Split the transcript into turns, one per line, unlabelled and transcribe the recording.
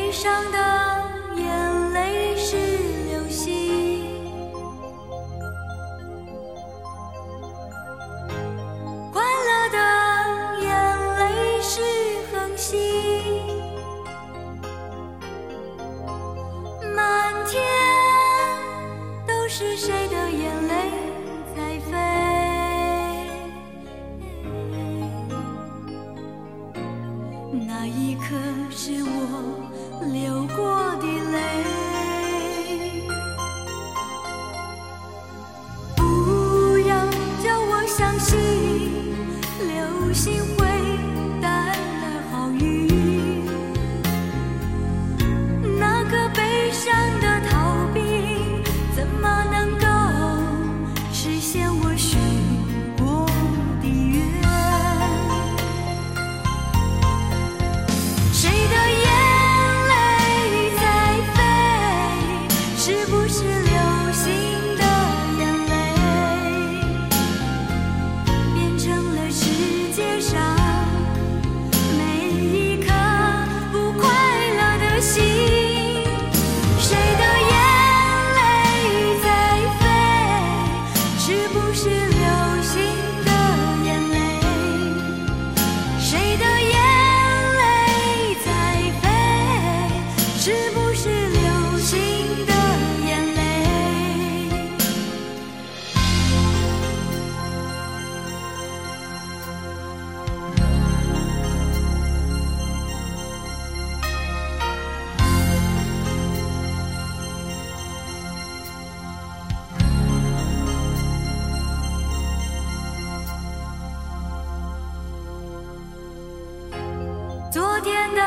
悲伤的眼泪是流星，快乐的眼泪是恒星，满天都是谁的眼泪在飞？那一刻是我流过的泪，不要叫我相信流星会带来好运，那个悲伤的逃避怎么能够实现我许过的愿？谁的眼泪在飞？是不是流星的眼泪变成了世界上每一颗不快乐的心？谁的眼泪在飞？是不是流星的眼泪？谁的眼泪在飞？是不是流星的眼泪？昨天的